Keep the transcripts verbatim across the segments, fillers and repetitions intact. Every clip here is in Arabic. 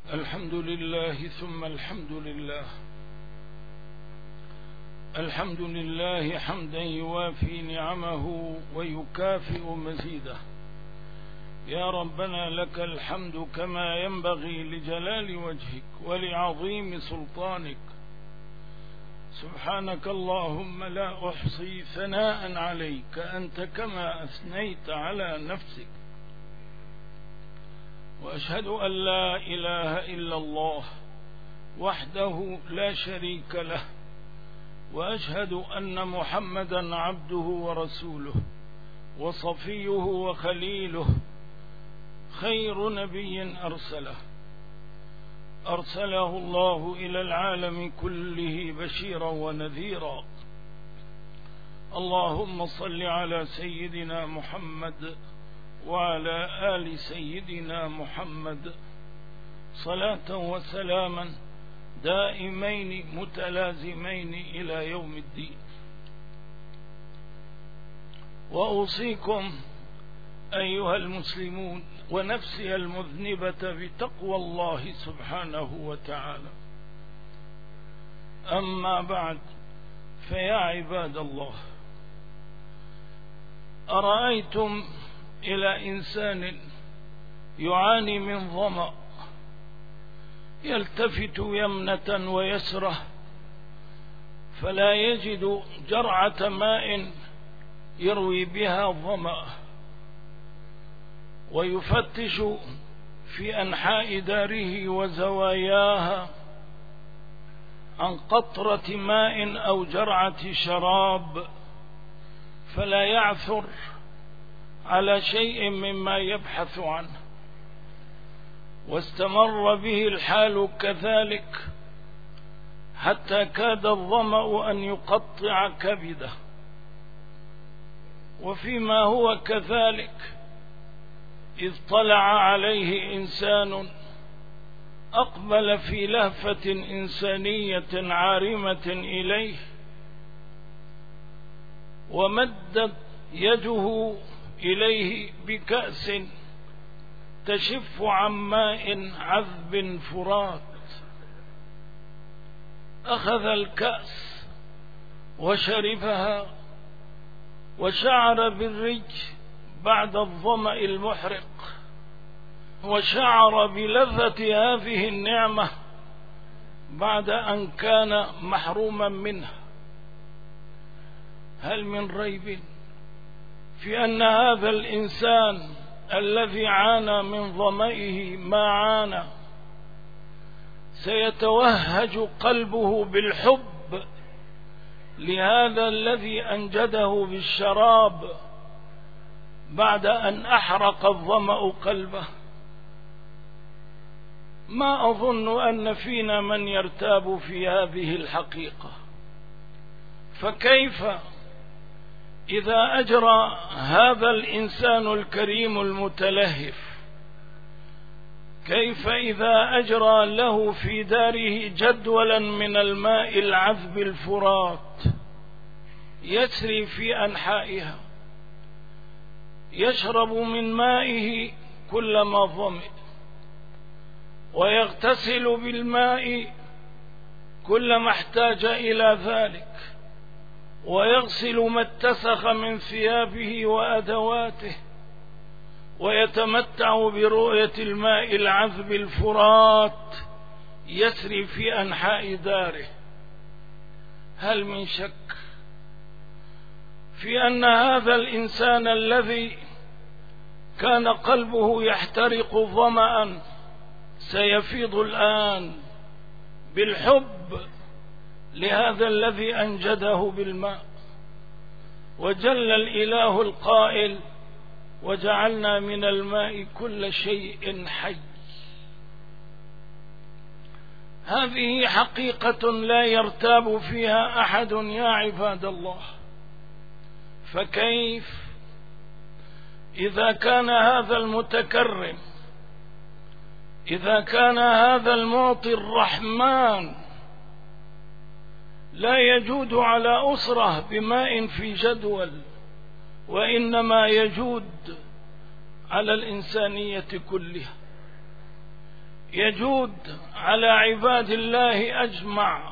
الحمد لله ثم الحمد لله. الحمد لله حمدا يوافي نعمه ويكافئ مزيده. يا ربنا لك الحمد كما ينبغي لجلال وجهك ولعظيم سلطانك. سبحانك اللهم لا أحصي ثناء عليك أنت كما أثنيت على نفسك. وأشهد أن لا إله إلا الله وحده لا شريك له، وأشهد أن محمدا عبده ورسوله وصفيه وخليله، خير نبي أرسله أرسله الله إلى العالم كله بشيرا ونذيرا. اللهم صل على سيدنا محمد وعلى آل سيدنا محمد صلاة وسلاما دائمين متلازمين إلى يوم الدين. وأوصيكم أيها المسلمون ونفسي المذنبة بتقوى الله سبحانه وتعالى. أما بعد، فيا عباد الله، أرأيتم إلى إنسان يعاني من ظمأ يلتفت يمنة ويسرة فلا يجد جرعة ماء يروي بها ظمأ، ويفتش في أنحاء داره وزواياها عن قطرة ماء أو جرعة شراب فلا يعثر على شيء مما يبحث عنه. واستمر به الحال كذلك حتى كاد الظمأ أن يقطع كبده. وفيما هو كذلك إذ طلع عليه إنسان أقبل في لهفة إنسانية عارمة إليه، ومدت يده إليه بكأس تشف عن ماء عذب فرات. أخذ الكأس وشربها وشعر بالرج بعد الظمأ المحرق، وشعر بلذة هذه النعمة بعد أن كان محروما منها. هل من ريب في أن هذا الإنسان الذي عانى من ظمئه ما عانى سيتوهج قلبه بالحب لهذا الذي أنجده بالشراب بعد أن أحرق الظمأ قلبه؟ ما أظن أن فينا من يرتاب في هذه الحقيقة. فكيف إذا أجرى هذا الإنسان الكريم المتلهف، كيف إذا أجرى له في داره جدولا من الماء العذب الفرات يسري في أنحائها، يشرب من مائه كلما ظمئ، ويغتسل بالماء كلما احتاج إلى ذلك، ويغسل ما اتسخ من ثيابه وأدواته، ويتمتع برؤية الماء العذب الفرات يسري في أنحاء داره. هل من شك في أن هذا الإنسان الذي كان قلبه يحترق ظمأ سيفيض الآن بالحب لهذا الذي أنجده بالماء؟ وجل الإله القائل: وجعلنا من الماء كل شيء حي. هذه حقيقة لا يرتاب فيها أحد يا عباد الله. فكيف إذا كان هذا المتكرم، إذا كان هذا المعطي الرحمن لا يجود على أسرة بماء في جدول، وإنما يجود على الإنسانية كلها؟ يجود على عباد الله أجمع،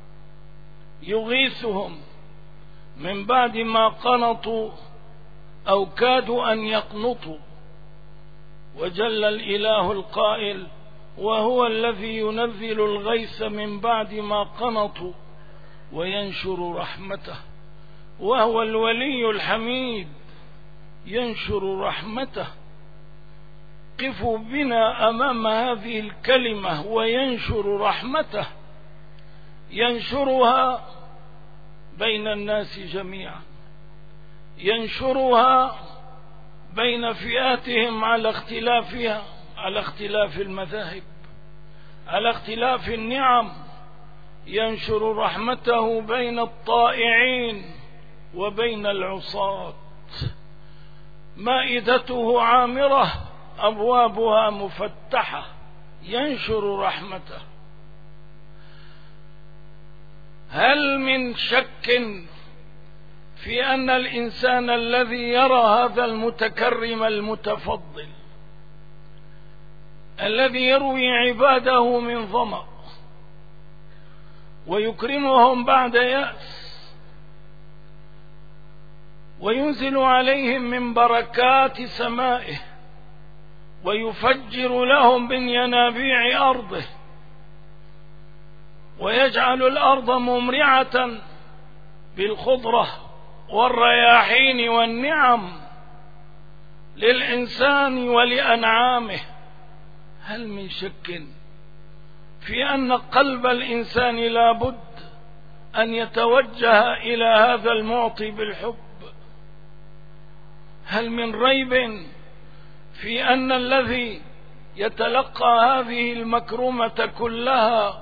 يغيثهم من بعد ما قنطوا أو كادوا أن يقنطوا. وجل الإله القائل: وهو الذي ينزل الغيث من بعد ما قنطوا وينشر رحمته. وهو الولي الحميد ينشر رحمته. قفوا بنا أمام هذه الكلمة: وينشر رحمته. ينشرها بين الناس جميعا، ينشرها بين فئاتهم على اختلافها، على اختلاف المذاهب، على اختلاف النعم. ينشر رحمته بين الطائعين وبين العصاة. مائدته عامرة، أبوابها مفتحة. ينشر رحمته. هل من شك في أن الإنسان الذي يرى هذا المتكرم المتفضل الذي يروي عباده من ظمأ ويكرمهم بعد يأس وينزل عليهم من بركات سمائه ويفجر لهم من ينابيع أرضه ويجعل الأرض ممرعة بالخضرة والرياحين والنعم للإنسان ولأنعامه، هل من شك في أن قلب الإنسان لا بد أن يتوجه إلى هذا المعطي بالحب؟ هل من ريب في أن الذي يتلقى هذه المكرمة كلها،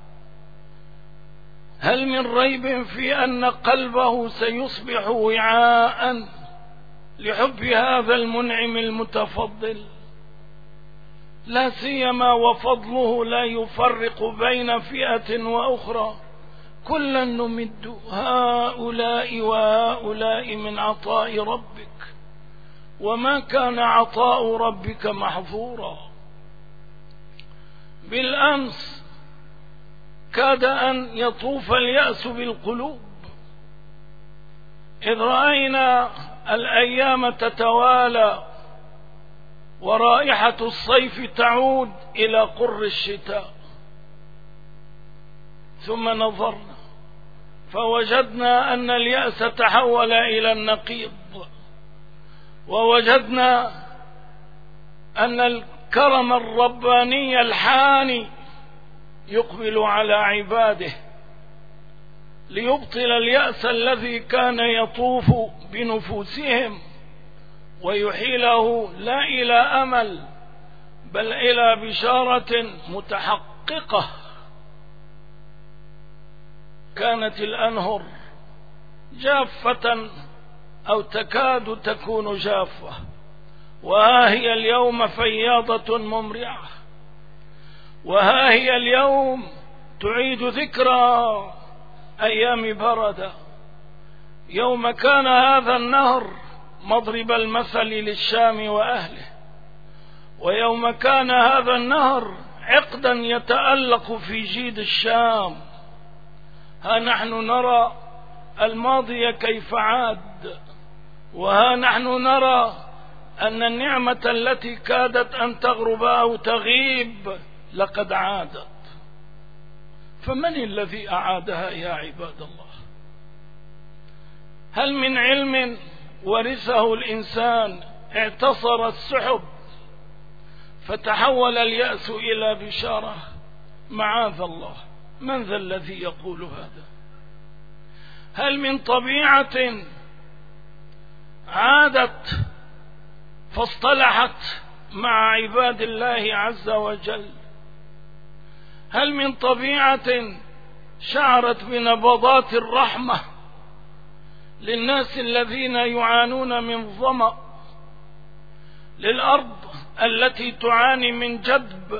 هل من ريب في أن قلبه سيصبح وعاء لحب هذا المنعم المتفضل؟ لا سيما وفضله لا يفرق بين فئة وأخرى، كلا نمد هؤلاء وهؤلاء من عطاء ربك وما كان عطاء ربك محظورا. بالأمس كاد أن يطوف اليأس بالقلوب إذ رأينا الأيام تتوالى ورائحة الصيف تعود إلى قر الشتاء، ثم نظرنا فوجدنا أن اليأس تحول إلى النقيض، ووجدنا أن الكرم الرباني الحاني يقبل على عباده ليبطل اليأس الذي كان يطوف بنفوسهم ويحيله لا إلى أمل بل إلى بشارة متحققة. كانت الأنهر جافة أو تكاد تكون جافة، وها هي اليوم فياضة ممرعة، وها هي اليوم تعيد ذكرى أيام بردة، يوم كان هذا النهر مضرب المثل للشام وأهله، ويوم كان هذا النهر عقدا يتألق في جيد الشام. ها نحن نرى الماضي كيف عاد، وها نحن نرى أن النعمة التي كادت أن تغرب أو تغيب لقد عادت. فمن الذي أعادها يا عباد الله؟ هل من علم ورثه الإنسان اعتصر السحب فتحول اليأس إلى بشارة؟ معاذ الله، من ذا الذي يقول هذا؟ هل من طبيعة عادت فاصطلحت مع عباد الله عز وجل؟ هل من طبيعة شعرت بنبضات الرحمة للناس الذين يعانون من ظمأ، للأرض التي تعاني من جدب،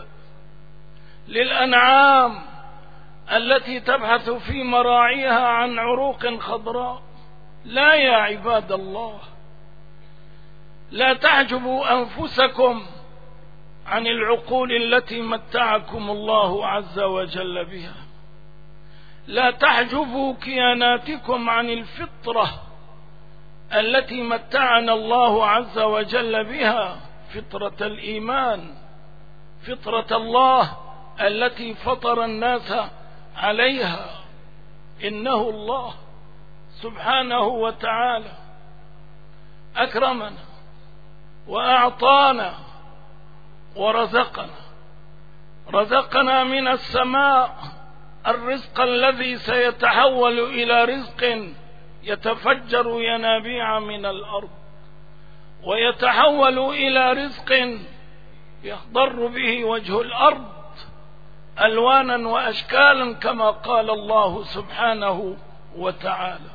للأنعام التي تبحث في مراعيها عن عروق خضراء؟ لا يا عباد الله، لا تعجبوا أنفسكم عن العقول التي متعكم الله عز وجل بها. لا تحجبوا كياناتكم عن الفطرة التي متعنا الله عز وجل بها، فطرة الإيمان، فطرة الله التي فطر الناس عليها. إنه الله سبحانه وتعالى أكرمنا وأعطانا ورزقنا، رزقنا من السماء الرزق الذي سيتحول إلى رزق يتفجر ينابيع من الأرض، ويتحول إلى رزق يخضر به وجه الأرض ألوانا وأشكالا كما قال الله سبحانه وتعالى.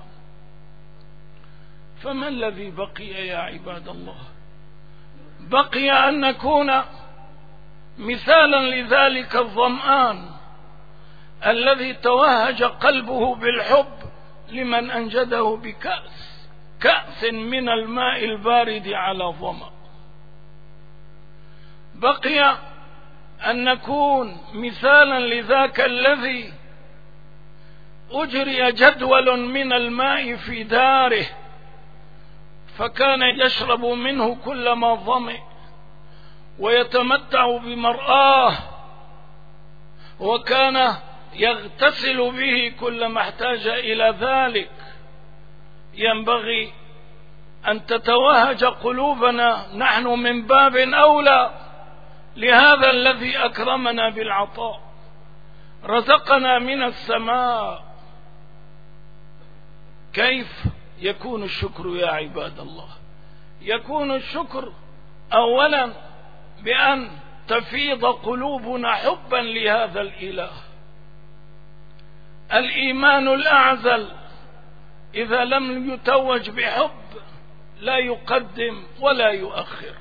فما الذي بقي يا عباد الله؟ بقي أن نكون مثالا لذلك الظمآن الذي توهج قلبه بالحب لمن أنجده بكأس كأس من الماء البارد على ظمأ. بقي أن نكون مثالا لذاك الذي أجري جدول من الماء في داره فكان يشرب منه كلما ظمئ ويتمتع بمرآه، وكان يغتسل به كلما احتاج إلى ذلك. ينبغي أن تتوهج قلوبنا نحن من باب أولى لهذا الذي أكرمنا بالعطاء، رزقنا من السماء. كيف يكون الشكر يا عباد الله؟ يكون الشكر أولا بأن تفيض قلوبنا حبا لهذا الإله. الإيمان الأعزل إذا لم يتوج بحب لا يقدم ولا يؤخر.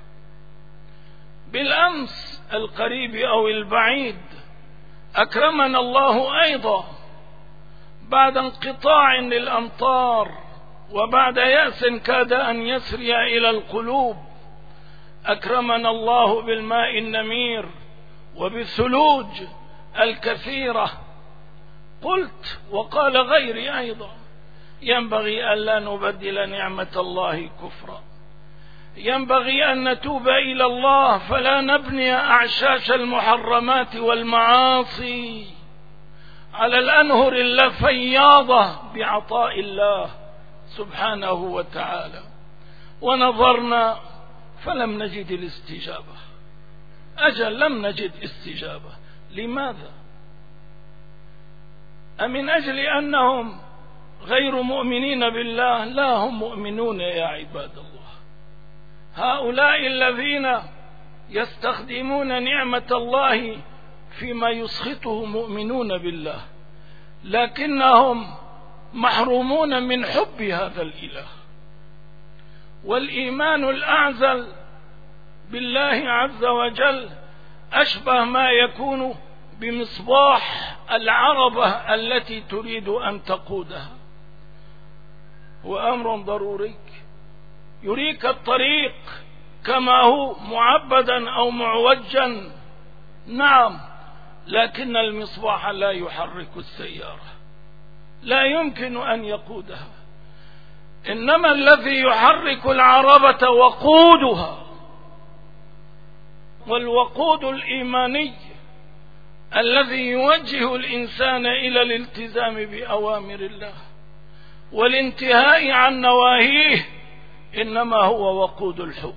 بالأمس القريب أو البعيد أكرمنا الله أيضا بعد انقطاع للأمطار وبعد يأس كاد أن يسري إلى القلوب، أكرمنا الله بالماء النمير وبالثلوج الكثيرة. قلت وقال غيري أيضا ينبغي أن لا نبدل نعمة الله كفرا، ينبغي أن نتوب إلى الله فلا نبني أعشاش المحرمات والمعاصي على الأنهر الفياضة بعطاء الله سبحانه وتعالى. ونظرنا فلم نجد الاستجابة، أجل لم نجد استجابة. لماذا؟ أمن أجل أنهم غير مؤمنين بالله؟ لا، هم مؤمنون يا عباد الله. هؤلاء الذين يستخدمون نعمة الله فيما يسخطه مؤمنون بالله، لكنهم محرومون من حب هذا الإله. والإيمان الأعزل بالله عز وجل أشبه ما يكون بمصباح العربة التي تريد أن تقودها، وأمر ضروري يريك الطريق كما هو معبدا أو معوجا، نعم، لكن المصباح لا يحرك السيارة، لا يمكن أن يقودها. إنما الذي يحرك العربة وقودها، والوقود الإيماني الذي يوجه الإنسان إلى الالتزام بأوامر الله والانتهاء عن نواهيه، إنما هو وقود الحب.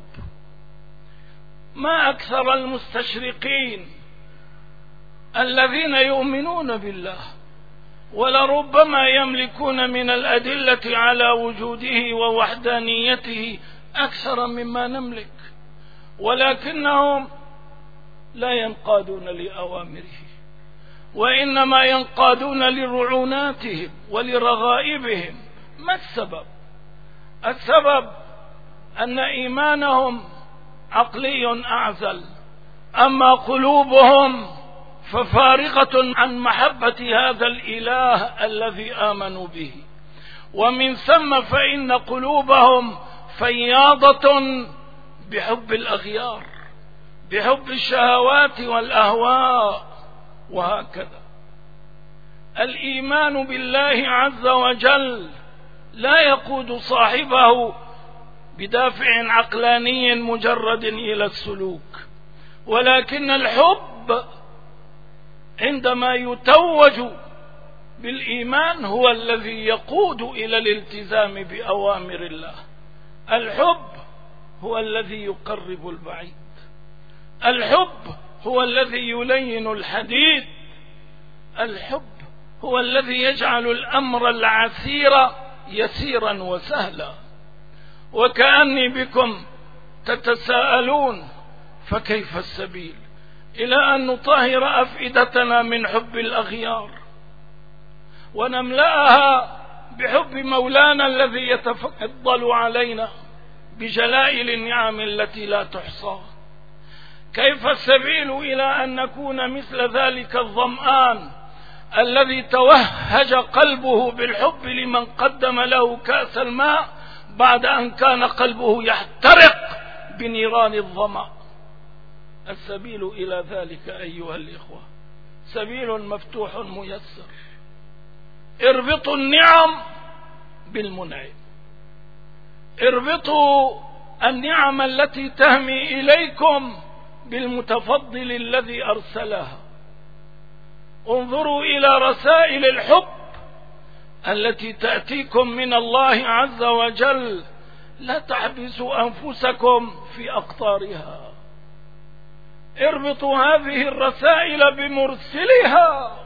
ما أكثر المستشرقين الذين يؤمنون بالله ولربما يملكون من الأدلة على وجوده ووحدانيته أكثر مما نملك، ولكنهم لا ينقادون لأوامره، وإنما ينقادون لرعوناتهم ولرغائبهم. ما السبب؟ السبب أن إيمانهم عقلي أعزل، أما قلوبهم ففارغة عن محبة هذا الإله الذي آمنوا به. ومن ثم فإن قلوبهم فياضة بحب الأغيار، بحب الشهوات والأهواء، وهكذا. الإيمان بالله عز وجل لا يقود صاحبه بدافع عقلاني مجرد إلى السلوك، ولكن الحب عندما يتوج بالإيمان هو الذي يقود إلى الالتزام بأوامر الله. الحب هو الذي يقرب البعيد، الحب هو الذي يلين الحديد، الحب هو الذي يجعل الأمر العسير يسيرا وسهلا. وكأني بكم تتساءلون فكيف السبيل إلى أن نطهر أفئدتنا من حب الأغيار ونملأها بحب مولانا الذي يتفضل علينا بجلائل النعم التي لا تحصى؟ كيف السبيل إلى أن نكون مثل ذلك الظمآن الذي توهج قلبه بالحب لمن قدم له كأس الماء بعد أن كان قلبه يحترق بنيران الظمأ؟ السبيل إلى ذلك أيها الإخوة سبيل مفتوح ميسر. اربطوا النعم بالمنعم، اربطوا النعم التي تهمي إليكم بالمتفضل الذي أرسلها. انظروا إلى رسائل الحب التي تأتيكم من الله عز وجل، لا تحبسوا أنفسكم في أقطارها، اربطوا هذه الرسائل بمرسلها.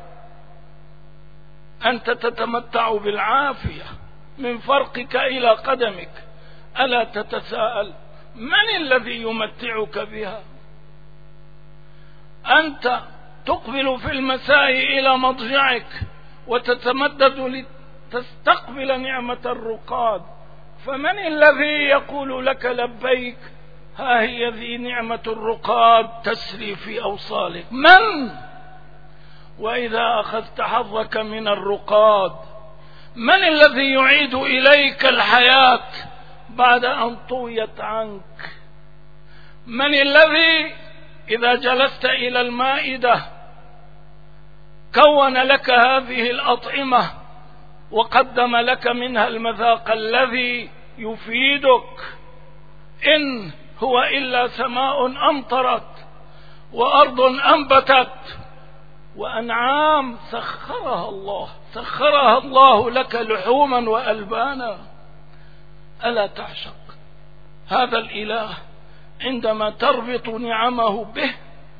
أنت تتمتع بالعافية من فرقك إلى قدمك، ألا تتساءل من الذي يمتعك بها؟ أنت تقبل في المساء إلى مضجعك وتتمدد لتستقبل نعمة الرقاد، فمن الذي يقول لك لبيك؟ ها هي ذي نعمة الرقاد تسري في أوصالك. من؟ وإذا أخذت حظك من الرقاد من الذي يعيد إليك الحياة بعد أن طويت عنك؟ من الذي إذا جلست إلى المائدة كون لك هذه الأطعمة وقدم لك منها المذاق الذي يفيدك؟ إن هو إلا سماء أمطرت وأرض أنبتت وأنعام سخرها الله سخرها الله لك لحوما وألبانا. ألا تعشق هذا الإله عندما تربط نعمه به،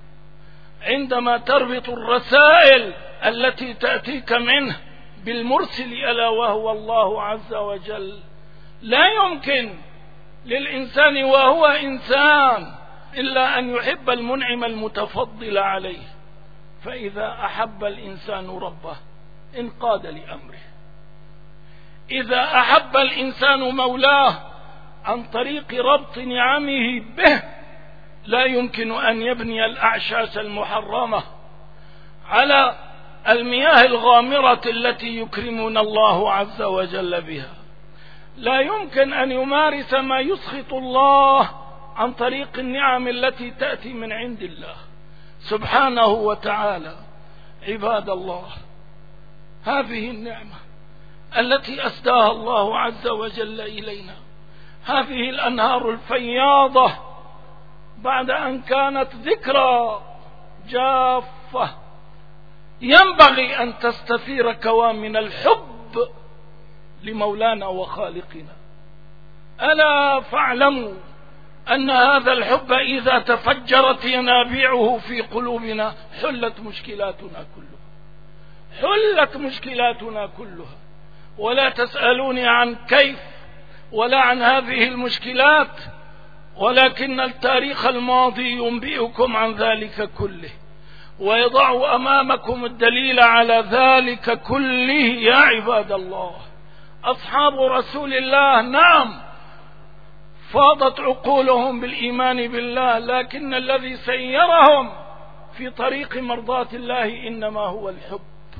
عندما تربط الرسائل التي تأتيك منه بالمرسل ألا وهو الله عز وجل؟ لا يمكن للإنسان وهو إنسان إلا أن يحب المنعم المتفضل عليه. فإذا أحب الإنسان ربه انقاد لأمره، إذا أحب الإنسان مولاه عن طريق ربط نعمه به لا يمكن أن يبني الأعشاش المحرمة على المياه الغامرة التي يكرمنا الله عز وجل بها. لا يمكن أن يمارس ما يسخط الله عن طريق النعم التي تأتي من عند الله سبحانه وتعالى. عباد الله، هذه النعمة التي أسداها الله عز وجل إلينا، هذه الأنهار الفياضة بعد أن كانت ذكرى جافة ينبغي أن تستثير كوامن الحب لمولانا وخالقنا. ألا فاعلموا أن هذا الحب إذا تفجرت ينابيعه في قلوبنا حلت مشكلاتنا كلها، حلت مشكلاتنا كلها. ولا تسألوني عن كيف ولا عن هذه المشكلات، ولكن التاريخ الماضي ينبئكم عن ذلك كله ويضع أمامكم الدليل على ذلك كله. يا عباد الله، أصحاب رسول الله نعم فاضت عقولهم بالإيمان بالله، لكن الذي سيرهم في طريق مرضاة الله إنما هو الحب.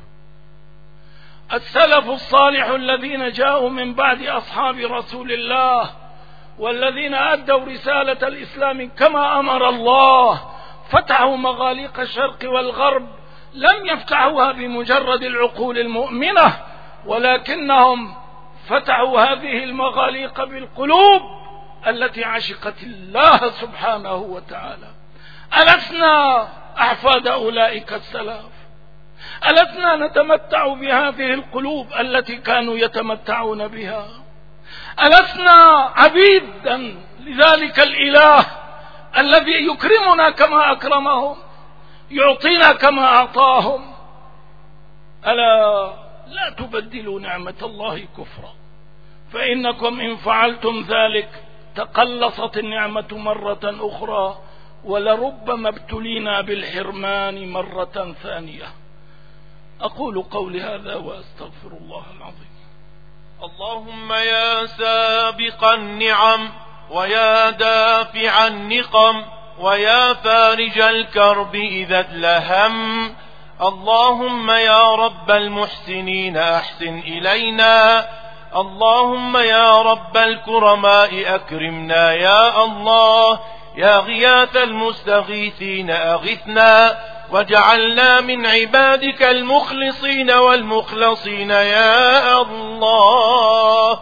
السلف الصالح الذين جاءوا من بعد أصحاب رسول الله والذين أدوا رسالة الإسلام كما أمر الله فتحوا مغاليق الشرق والغرب لم يفتحوها بمجرد العقول المؤمنة، ولكنهم فتحوا هذه المغاليق بالقلوب التي عشقت الله سبحانه وتعالى. ألسنا أحفاد أولئك السلف؟ ألسنا نتمتع بهذه القلوب التي كانوا يتمتعون بها؟ ألسنا عبيدا لذلك الإله الذي يكرمنا كما أكرمهم، يعطينا كما أعطاهم؟ ألا لا تبدلوا نعمة الله كفرا، فإنكم إن فعلتم ذلك تقلصت النعمة مرة أخرى، ولربما ابتلينا بالحرمان مرة ثانية. أقول قولي هذا وأستغفر الله العظيم. اللهم يا سابق النعم ويا دافع النقم ويا فارج الكرب إذا اتلهم، اللهم يا رب المحسنين أحسن إلينا، اللهم يا رب الكرماء أكرمنا يا الله، يا غياث المستغيثين أغثنا، وجعلنا من عبادك المخلصين والمخلصين يا الله.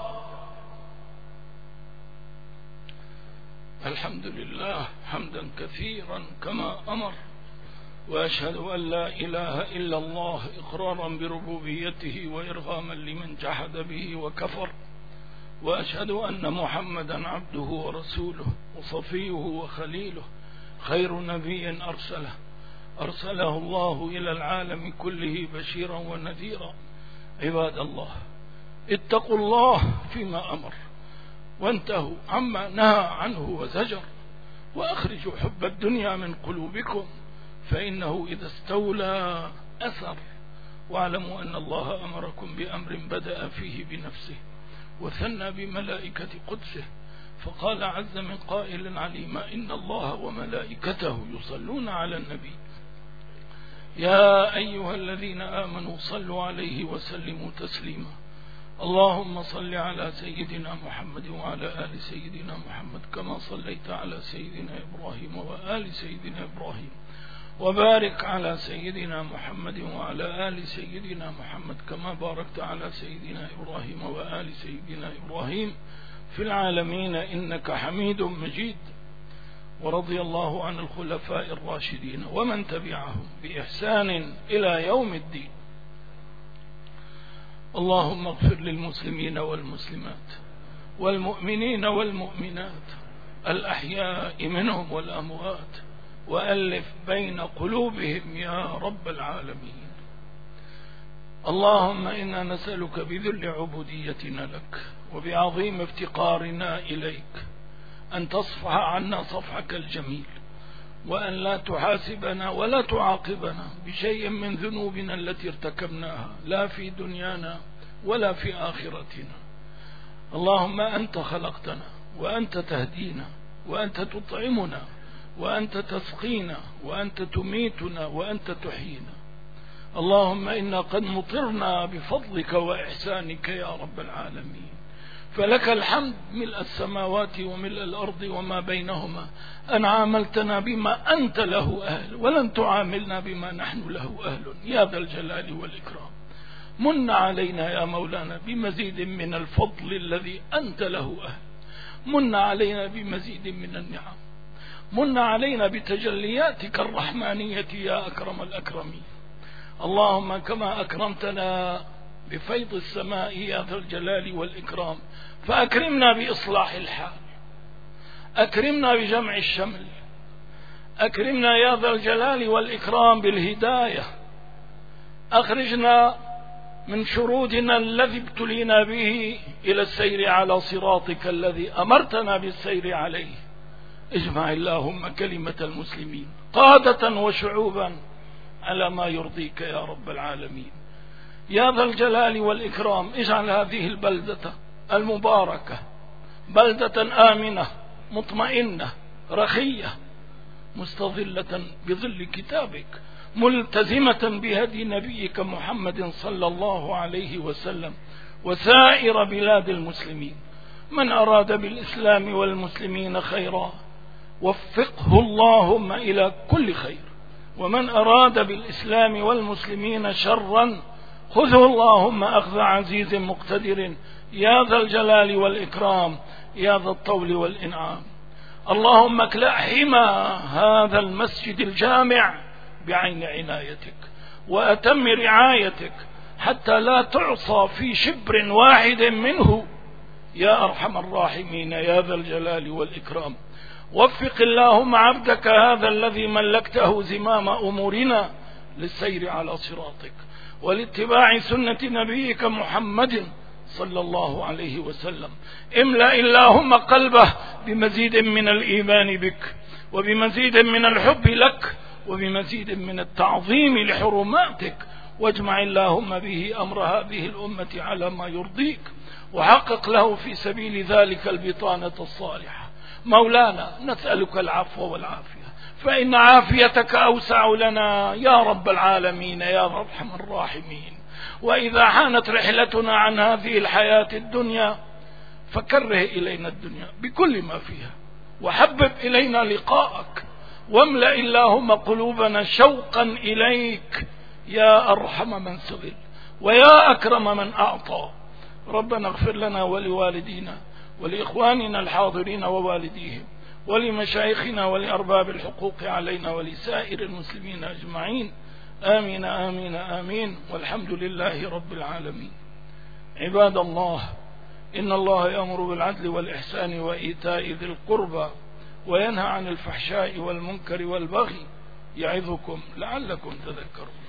الحمد لله حمدا كثيرا كما أمر، وأشهد أن لا إله إلا الله إقرارا بربوبيته وإرغاما لمن جحد به وكفر، وأشهد أن محمدا عبده ورسوله وصفيه وخليله، خير نبي أرسله أرسله الله إلى العالم كله بشيرا ونذيرا. عباد الله، اتقوا الله فيما أمر، وانتهوا عما نهى عنه وزجر، وأخرجوا حب الدنيا من قلوبكم، فإنه إذا استولى أثر. واعلموا أن الله أمركم بأمر بدأ فيه بنفسه وثنى بملائكة قدسه، فقال عز من قائل عليما: إن الله وملائكته يصلون على النبي يا أيها الذين آمنوا صلوا عليه وسلموا تسليما. اللهم صل على سيدنا محمد وعلى آل سيدنا محمد كما صليت على سيدنا إبراهيم وآل سيدنا إبراهيم، وبارك على سيدنا محمد وعلى آل سيدنا محمد كما باركت على سيدنا إبراهيم وآل سيدنا إبراهيم في العالمين إنك حميد مجيد. ورضي الله عن الخلفاء الراشدين ومن تبعهم بإحسان إلى يوم الدين. اللهم اغفر للمسلمين والمسلمات والمؤمنين والمؤمنات الأحياء منهم والأموات، وألف بين قلوبهم يا رب العالمين. اللهم إنا نسألك بذل عبوديتنا لك وبعظيم افتقارنا إليك أن تصفح عنا صفحك الجميل، وأن لا تحاسبنا ولا تعاقبنا بشيء من ذنوبنا التي ارتكبناها لا في دنيانا ولا في آخرتنا. اللهم أنت خلقتنا وأنت تهدينا وأنت تطعمنا وأنت تسقينا وأنت تميتنا وأنت تحيينا. اللهم إنا قد مطرنا بفضلك وإحسانك يا رب العالمين، فلك الحمد ملء السماوات وملء الأرض وما بينهما، أن عاملتنا بما أنت له أهل ولن تعاملنا بما نحن له أهل يا ذا الجلال والإكرام. من علينا يا مولانا بمزيد من الفضل الذي أنت له أهل، من علينا بمزيد من النعم، من علينا بتجلياتك الرحمانية يا أكرم الأكرمين. اللهم كما أكرمتنا بفيض السماء يا ذا الجلال والإكرام، فأكرمنا بإصلاح الحال، أكرمنا بجمع الشمل، أكرمنا يا ذا الجلال والإكرام بالهداية، أخرجنا من شرودنا الذي ابتلينا به إلى السير على صراطك الذي أمرتنا بالسير عليه. اجمع اللهم كلمة المسلمين قادة وشعوبا على ما يرضيك يا رب العالمين. يا ذا الجلال والإكرام اجعل هذه البلدة المباركة بلدة آمنة مطمئنة رخية مستظلة بظل كتابك، ملتزمة بهدي نبيك محمد صلى الله عليه وسلم وسائر بلاد المسلمين. من أراد بالإسلام والمسلمين خيرا وفقه اللهم إلى كل خير، ومن أراد بالإسلام والمسلمين شرا خذه اللهم أخذ عزيز مقتدر يا ذا الجلال والإكرام يا ذا الطول والإنعام. اللهم اكلأ حمى هذا المسجد الجامع بعين عنايتك وأتم رعايتك حتى لا تعصى في شبر واحد منه يا أرحم الراحمين يا ذا الجلال والإكرام. وفق اللهم عبدك هذا الذي ملكته زمام أمورنا للسير على صراطك ولاتباع سنة نبيك محمد صلى الله عليه وسلم. املأ اللهم قلبه بمزيد من الإيمان بك وبمزيد من الحب لك وبمزيد من التعظيم لحرماتك، واجمع اللهم به أمر هذه الأمة على ما يرضيك، وحقق له في سبيل ذلك البطانة الصالحة. مولانا نسألك العفو والعافية، فإن عافيتك أوسع لنا يا رب العالمين يا أرحم الراحمين. وإذا حانت رحلتنا عن هذه الحياة الدنيا فكره إلينا الدنيا بكل ما فيها، وحبب إلينا لقاءك، واملأ اللهم قلوبنا شوقا إليك يا أرحم من سئل ويا أكرم من أعطى. ربنا اغفر لنا ولوالدينا ولإخواننا الحاضرين ووالديهم ولمشايخنا ولأرباب الحقوق علينا ولسائر المسلمين أجمعين. آمين آمين آمين، والحمد لله رب العالمين. عباد الله، إن الله يأمر بالعدل والإحسان وإيتاء ذي القربى وينهى عن الفحشاء والمنكر والبغي يعظكم لعلكم تذكرون.